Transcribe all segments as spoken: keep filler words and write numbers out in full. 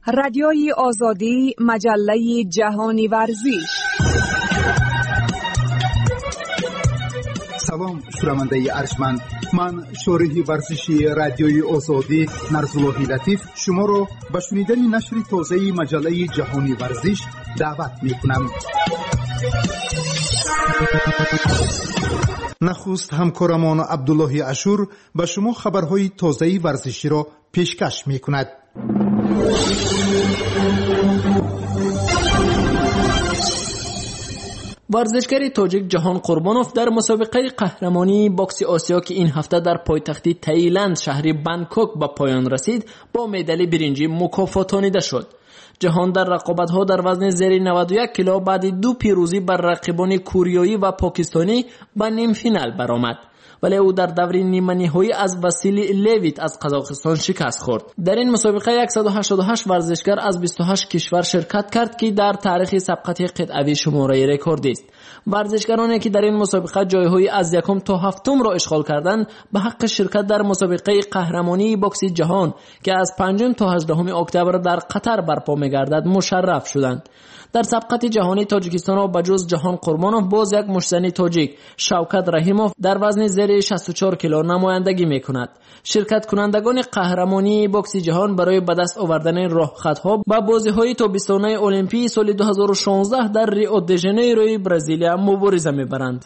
رادیوی آزادی، مجله جهانی ورزش. سلام شنونده ارجمند، من شارح ورزشی رادیوی آزادی نرزالله لطیف شما را به شنیدن نشر تازه مجله جهانی ورزش دعوت می‌کنم. نخست همکارمان عبدالله عاشور به شما خبرهای تازه ورزشی را پیشکش می‌کند. ورزشکار تاجیک جهان قربانوف در مسابقه قهرمانی باکس آسیا که این هفته در پایتخت تایلند شهر بانکوک به پایان رسید با مدال برنجی مکافاتانیده شد. جهان در رقابت‌ها در وزن زیر نود و یک کیلو بعد دو پیروزی بر رقیبان کوریایی و پاکستانی به نیم فینال برآمد، ولی او در دور نیمه نهایی از واسیلی لیویت از قزاقستان شکست خورد. در این مسابقه صد و هشتاد و هشت ورزشکار از بیست و هشت کشور شرکت کرد که در تاریخ سبقت قطعوی شماره رکوردی است. ورزشکارانی که در این مسابقه جایهای از یکم تا هفتم را اشغال کردند به حق شرکت در مسابقه قهرمانی باکس جهان که از پنجم تا هجدهم اکتبر در قطر برپا می‌گردد مشرف شدند. در سبقت جهانی تاجیکستان را بجز جهان قربانوف باز یک مشتزن تاجیک شوکت رحیموف در وزن زیر شصت و چهار کیلو نمایندگی می‌کند. شرکت کنندگان قهرمانی باکس جهان برای به دست آوردن راهخطها با بازی‌های تابستانه المپیک سال دو هزار و شانزده در ریو د ژانیروی برزیلیا مبارزه می‌برند.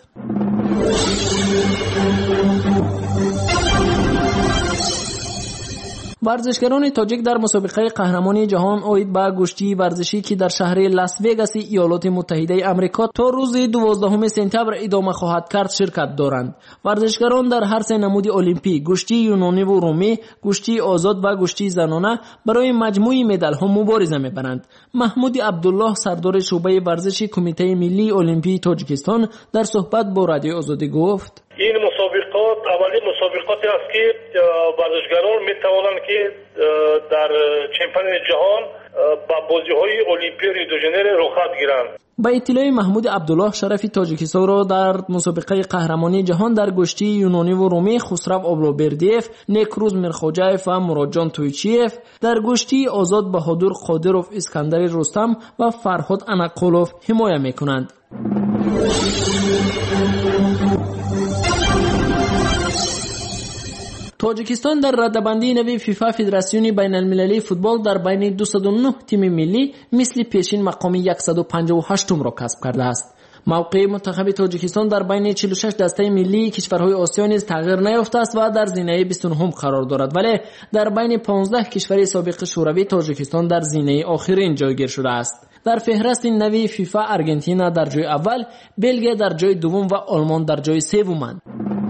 ورزشکاران تاجیک در مسابقه قهرمانی جهان اوید به گشتی ورزشی که در شهر لاس وگاس ایالات متحده آمریکا تا روز دوازدهم سپتامبر ادامه خواهد کرد شرکت دارند. ورزشکاران در هر سه نمود المپیک، گشتی یونانی و رومی، گشتی آزاد و گشتی زنانه برای مجموعی مدال ها مبارزه می‌برند. محمود عبدالله سردار شعبه ورزشی کمیته ملی المپیک تاجیکستان در صحبت با رادیو آزادی گفت: این مسابقات اولین مسابقاتی است که ورزشکاران میتوانند که در چمپیونات جهان با بازی‌های المپیک ریو د ژانیرو رخصت گیرند. با اطلاع محمود عبدالله شرف تاجیکستان را در مسابقه قهرمانی جهان در گشتی یونانی و رومی خسرو آبلوبردیف، نیکروز میرخوجایف و مرادجان تویچیف، در گشتی آزاد بهادر قادروف اسکندر رستم و فرهاد انقلوف حمایت میکنند. تاجیکستان در رده‌بندی نوی فیفا فدراسیون بین المللی فوتبال در بین دویست و نه تیم ملی مثل پیشین مقام صد و پنجاه و هشت را کسب کرده است. موقع منتخب تاجیکستان در بین چهل و شش دسته ملی کشورهای آسیا نیز تغییر نیافته است و در زینه بیست و نه قرار دارد، ولی در بین پانزده کشور سابق شوروی تاجیکستان در زینه آخرین جایگیر شده است. در فهرست نوی فیفا آرژانتین در جای اول، بلژیک در جای دوم و آلمان در جای سوم.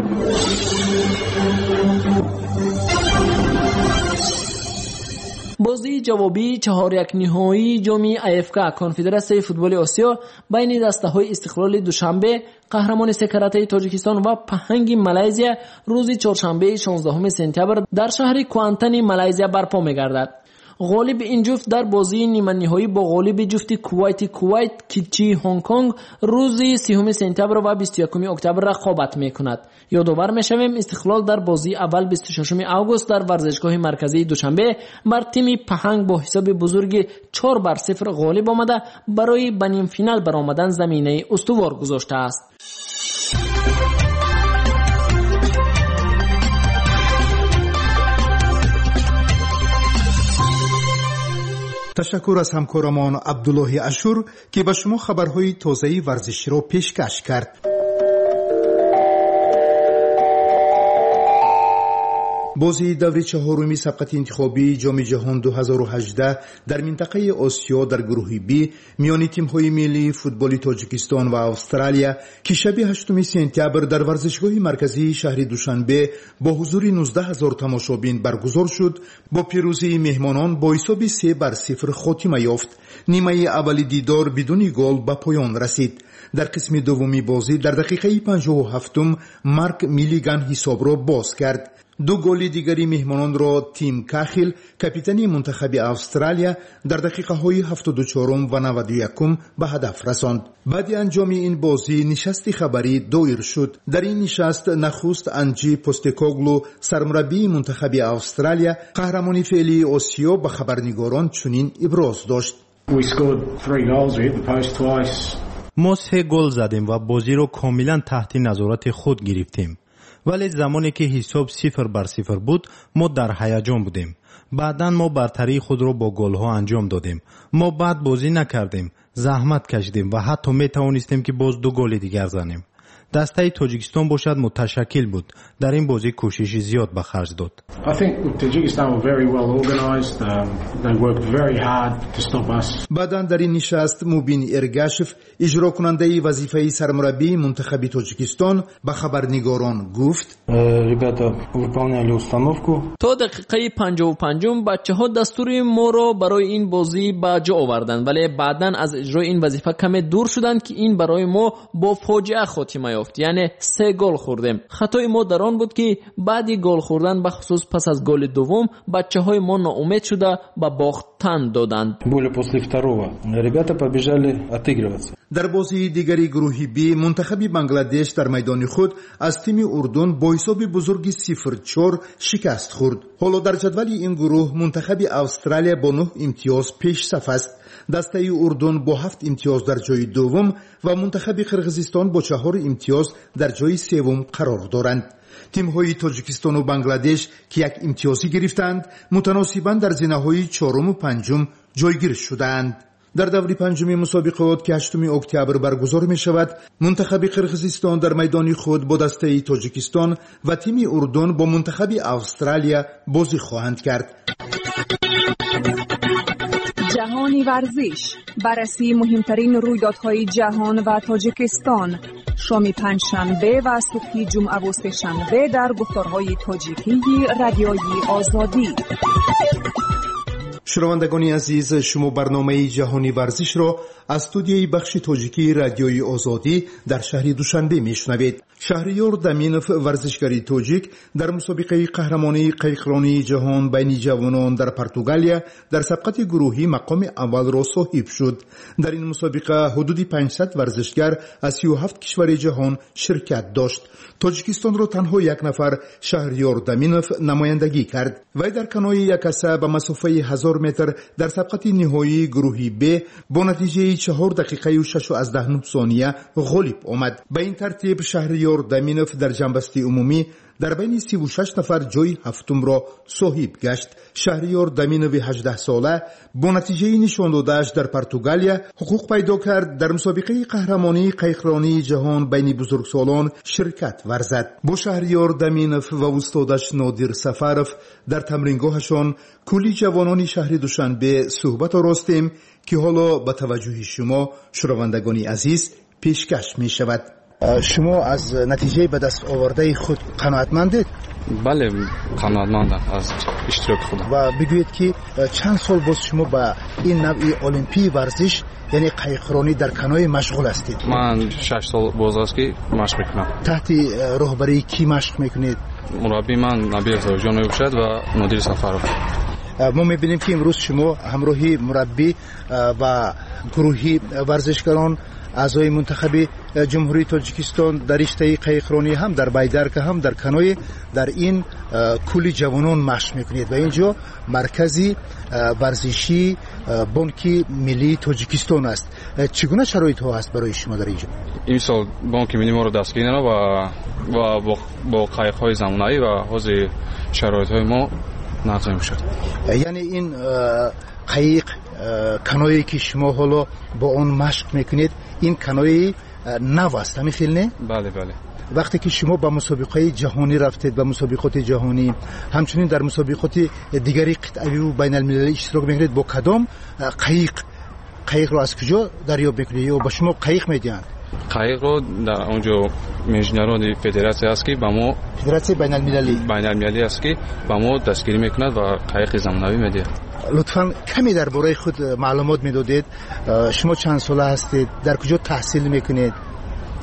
بازی جوابی چهار یک نهایی جام آیفکا کنفدراسیون فوتبال آسیا بین دسته‌های استقلال دوشنبه قهرمان سکرته تاجیکستان و پهنگ مالزیا روز چهارشنبه شانزدهم سپتامبر در شهر کوانتن مالزیا برپا می‌گردد. غالب این جفت در بازی نیمه نهایی با غالب جفت کویت کویت کیچی هنگ کنگ روز سیوم سپتامبر و بیست و یکم اکتبر رقابت میکند. یادآور میشویم استقلال در بازی اول بیست و ششم آگوست در ورزشگاه مرکزی دوشنبه بر تیم پهنگ با حساب بزرگ چهار بر صفر غالب آمده برای به نیم فینال برآمدن زمینه استوار گذاشته است. تشکر از همکارمان عبدالله عاشور که به شما خبرهای تازه ورزشی را پیشکش کرد. بازی دور چهارمی سبقت انتخابی جام جهان دو هزار و هجده در منطقه آسیا در گروه بی میان تیم‌های ملی فوتبال تاجیکستان و استرالیا که شب هشتم سپتامبر در ورزشگاه مرکزی شهر دوشنبه با حضور نوزده هزار تماشابین برگزار شد، با پیروزی مهمانان با حساب سه بر صفر خاتمه یافت. نیمه اول دیدار بدون گل به پایان رسید. در قسم دومی بازی در دقیقه پنجاه و هفتم مارک میلیگان حساب را باز کرد. دو گل دیگری مهمانان را تیم کاخل کاپیتانی منتخب استرالیا در دقیقه های هفتاد و چهار و نود و یک به هدف رساند. بعد انجام این بازی نشست خبری دایر شد. در این نشست نخست انجی پوستکوگلو سرمربی منتخب استرالیا قهرمانی فعلی آسیا به خبرنگاران چنین ابراز داشت: ما سه گل زدیم و بازی رو کاملا تحت نظارت خود گرفتیم، ولی زمانی که حساب صفر بر صفر بود ما در هیجان بودیم. بعداً ما برتری خود رو با گل‌ها انجام دادیم. ما بعد بازی نکردیم، زحمت کشیدیم و حتی می توانستیم که باز دو گل دیگر زنیم. دسته تاجیکستان باشد متشکل بود، در این بازی کوشش زیاد به خرج داد. بعداً در این نشست موبین ارگاشف اجرا کننده وظیفه سرمربی منتخب تاجیکستان به خبرنگاران گفت: تا دقیقه پنجاه و پنج بچه‌ها دستور ما را برای این بازی به جا آوردند، ولی بعداً از اجرای این وظیفه کمی دور شدند که این برای ما با فاجعه خاتمه یافت. یعنی سه گل خوردیم. خطای ما در آن بود که بعد گل خوردن به خصوص پس از گل دوم بچه‌های ما ناامید شده به باختن دادند. در بازی دیگری گروه بی منتخب بنگلادش در میدان خود از تیم اردن با حساب بزرگی صفر چهار شکست خورد. حالا در جدول این گروه منتخب استرالیا با نه امتیاز پیش صف است. دسته اردن با هفت امتیاز در جای دوم و منتخب قرقیزستان با چهار امتیاز در جای سوم قرار دارند. تیم‌های تاجیکستان و بنگلادش که یک امتیازی گرفتند متناسباً در زینه‌های چهارم و پنجم جایگیر شدند. در دور پنجم مسابقات که هشتم اکتبر برگزار می شود، منتخب قرقیزستان در میدان خود با دسته تاجیکستان و تیم اردن با منتخب استرالیا بازی خواهند کرد. جهانی ورزش، بررسی مهمترین رویدادهای جهان و تاجیکستان، شام پنجشنبه و صبح جمعه و سه‌شنبه در گفتارهای تاجیکی رادیوی آزادی. شنوندگان عزیز، شما برنامه جهانی ورزش را از استودیوی بخش تاجیکی رادیوی آزادی در شهر دوشنبه میشنوید. شهریار دامینوف ورزشکاری تاجیک در مسابقه قهرمانی قایقرانی جهان بین جوانان در پرتغالیا در سبقت گروهی مقام اول را صاحب شد. در این مسابقه حدود پانصد ورزشگر از سی و هفت کشور جهان شرکت داشت. تاجیکستان را تنها یک نفر شهریار دامینوف نمایندگی کرد. وی در کنوی یکسه به مسافه هزار متر در سبقت نهایی گروهی ب با نتیجه چهار دقیقه و شش و از ده نه ثانیه غالب آمد. به این ترتیب شهریار دامینوف در جنبسته عمومی در بین سی و شش نفر جای هفتم را صاحب گشت. شهریار دامینوف هجده ساله با نتیجه نشان داده‌اش در پرتغالیا حقوق پیدا کرد در مسابقه قهرمانی قایقرانی جهان بین بزرگسالان شرکت ورزد. با شهریار دامینوف و استادش نادر سفروف در تمرینگاهشان کلی جوانان شهر دوشنبه صحبت آراستیم که حالا به توجه شما شنوندگان عزیز پیشکش می شود. شما از نتیجه به دست آورده خود قناعتمندید؟ بله قناعتمندم از اشتراک خودم. و بگویید که چند سال باز شما با این نوع المپی ورزش یعنی قایقرانی در کنوی مشغول هستید؟ من شش سال باز است که مشق میکنم. تحت راهبری کی مشق میکنید؟ مربی من نبی زاجان باشد و نادر سفروف. ما میبینیم که امروز شما همراهی مربی و گروهی ورزشکاران اعضای منتخب جمهوری تاجیکستان در رشته قایقرانی هم در بیدرک هم در کنوی در این کلی جوانان مشق میکنید و اینجا مرکزی ورزشی بانک ملی تاجیکستان است. چگونه شرایط ها است برای شما در اینجا؟ این سال بانک ملی ما رو دستگیر و و با قایق های زمانه‌ای و حاضر شرایط های ما نقضی میشد. یعنی این قایق کنویی که شما حالا با آن مشق میکنید این کنوی نو است، همین نه؟ بله بله. وقتی که شما به مسابقه جهانی رفتید، به مسابقات جهانی همچنین در مسابقات دیگری قطعی و بین المللی اشتراک میکنید، با کدام قایق قایق رو از کجا دریافت میکنید یا با شما قایق میدهند؟ قایق رو در اونجا میجنران فدراسیون است که با ما فدراسیون بین المللی بین المللی است که با ما دستگیری میکند و قایق زمینوی میده. لطفاً کمی درباره خود معلومات میدادید. شما چند ساله هستید؟ در کجا تحصیل میکنید؟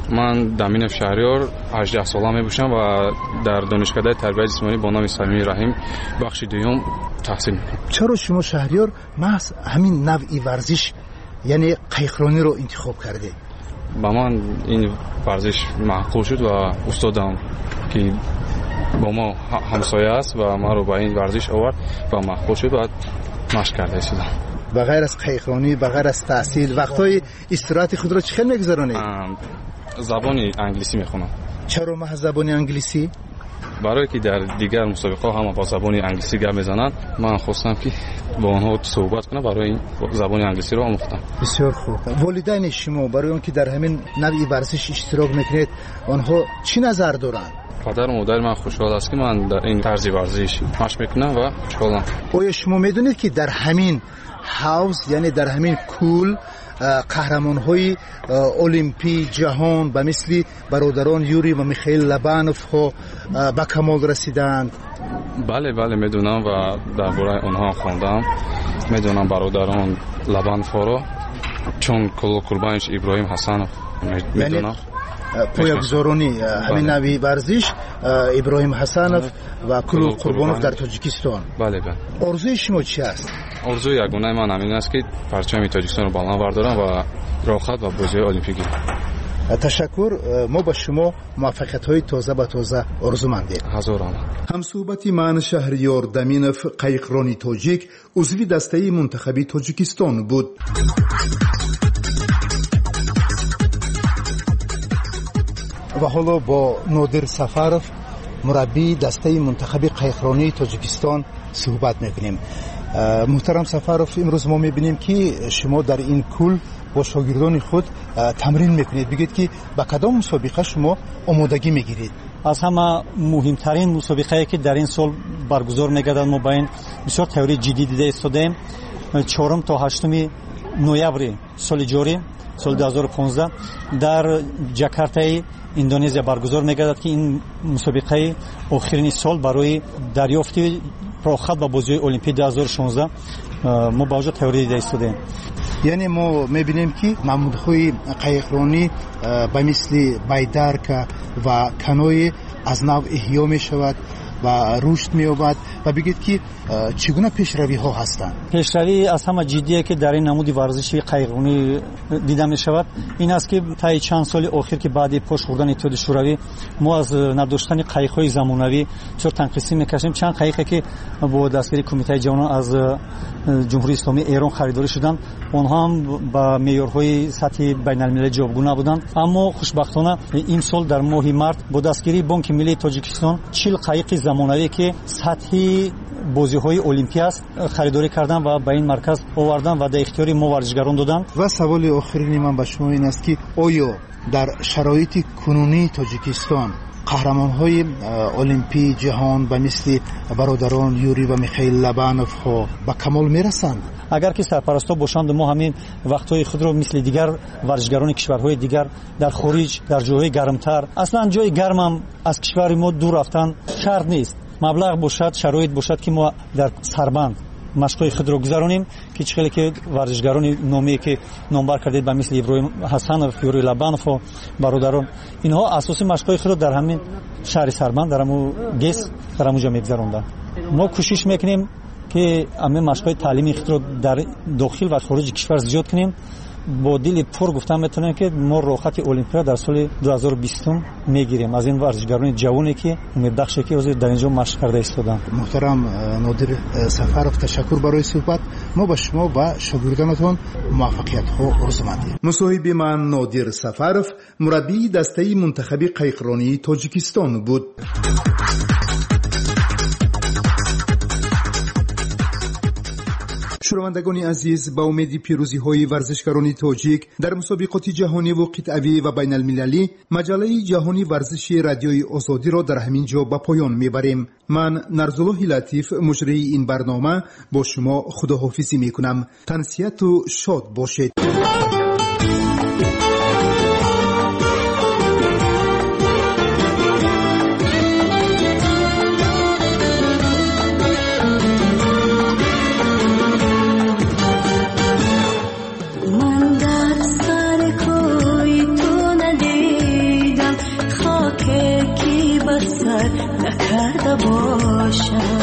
من دامین شهریار هجده سالم میباشم و در دانشکده تربیت جسمانی با نام صمیم رحیم بخش دوم تحصیل میکنم. چرا شما شهریار محض همین نوعی ورزش یعنی قایقرانی رو انتخاب کرده؟ با من این ورزش معقول شد و استادم که با ما همسایه است و ما رو با این ورزش آورد و معقول شد و مشق کرده شدم. بغیر از قایقرانی، بغیر از تحصیل، وقتای استراحت خود را چخیل میگذرانید؟ زبان انگلیسی میخونم. چرا محض زبان انگلیسی؟ برای که در دیگر مسابقه ها هم با زبان انگلیسی گپ میزنند، من خواستم که با آنها صحبت کنم، برای این زبان انگلیسی رو آموختم. بسیار خوب. والدین شما برای اون که در همین نوعی ورزش اشتراک میکنید، آنها چی نظر دارند؟ پدر و مادر من خوشحال است که من در این طرز ورزش مشق میکنم و خوشحالم. آیا شما میدونید که در همین حوض یعنی در همین کول قهرمان‌های المپی جهان به مثل برادران یوری و میخائیل لبانوف ها به کمال رسیدند؟ بله بله میدونم و درباره اونها خواندم. میدونم برادران لبانوف رو، چون کل قربانش ابراهیم حسنوف میدونم. پایه‌گذارانی همین نوعی ورزش ابراهیم حسنوف و کل قربانوف در تاجیکستان. بله بله. آرزوی شما چی است؟ آرزوی یگانه من همین است که پرچم تاجیکستان رو بالا بردارم و راحت و بازی المپیکی. تشکر. ما با شما موفقیت‌های تازه به تازه آرزومندیم. هزاران. همصحبتی من شهریار دامینوف قایقرانی تاجیک عضو دسته منتخبی تاجیکستان بود. و حالا با نادر سفرов مربی دسته منتخب قایقرانی تاجیکستان صحبت میکنیم. محترم سفرов، امروز ما میبینیم که شما در این کول با شاگردان خود تمرین میکنید. بگید که با کدام مسابقه شما آمادگی میگیرید؟ از همه مهمترین مسابقه‌ای که در این سال برگزار میگردد ما با این بسیار تئوری جدی دیده ایستادیم. چهارم تا هشتم نوامبر سال جاری سال دو هزار و پانزده در جاکارتای اندونزیا برگزار میگردد که این مسابقه آخرین سال برای دریافت پرخط و بازی المپیک دو هزار و شانزده ما با وجود تئوری دیده ایستادیم. یعنی ما میبینیم که نمودهای قایقرانی به مثل بیدرک و کنوی از نو احیا میشود و رشد می‌یابد و بگید که چگونه پیشروی ها هستند؟ پیشروی از همه جدیه که در این نمود ورزشی قایقرانی دیده می شود این است که تا چند سال اخیر که بعد پشت خوردن اتحاد شوروی ما از نداشتن قایق‌های زمانوی چطور تنقیسی می‌کشیم. چند قایقی که با دستگیری کمیته جهانی از جمهوری اسلامی ایران خریداری شدند اونها هم با معیارهای سطح بین‌المللی جوابگو نبودند، اما خوشبختانه این سال در ماه مارس با دستگیری بانک ملی تاجیکستان چهل قایق زمانوی که سطحی بازی‌های المپیک است خریداری کردن و به این مرکز آوردن و در اختیار ما ورزشگران دادن. و سوال آخرین من به شما این است که آیا در شرایط کنونی تاجیکستان قهرمان‌های المپی جهان به مثل برادران یوری و میخائیل لبانوف ها به کمال میرسند؟ اگر که سرپرستا باشند ما همین وقت‌های خود را مثل دیگر ورزشگران کشورهای دیگر در خارج در جاهای گرمتر، اصلا جای گرم هم از کشور ما دور رفتن شرط نیست. مبلغ باشد، شرایط باشد که ما در سربند مشق‌های خود را گذرانیم که چخیلی که ورزشگران نامی که نامبر کردید به مثل ابراهیم حسنوف، یوری لبانوف و برادران اینها اساسی مشق‌های خود را در همین شهر سربند در همون گس در همون جا می‌گذراندن. ما کوشش میکنیم که همه مشق‌های تعلیمی خود را در داخل و خارج کشور زیاد کنیم. با دل پر گفتم میتونم که ما راحت المپیاد در سال دو هزار و بیست میگیریم از این ورزشگران جوانی که امیدبخشه که در اینجا مشق کرده ایستادن. محترم نادر سفرов، تشکر برای صحبت. ما با شما و شاگردانتون موفقیت ها آرزومندیم. مصاحب من نادر سفرов مربی دسته منتخب قایقرانی تاجیکستان بود. شنوندگان عزیز، با امید پیروزی های ورزشکاران تاجیک در مسابقات جهانی و قطعی و بین المللی، مجله جهانی ورزشی رادیوی آزادی را در همین جا به پایان میبریم. من نرزالله لطیف مجری این برنامه با شما خداحافظی میکنم. تنسیت و شاد باشید. من در سر کوی تو ندیدم نباشم.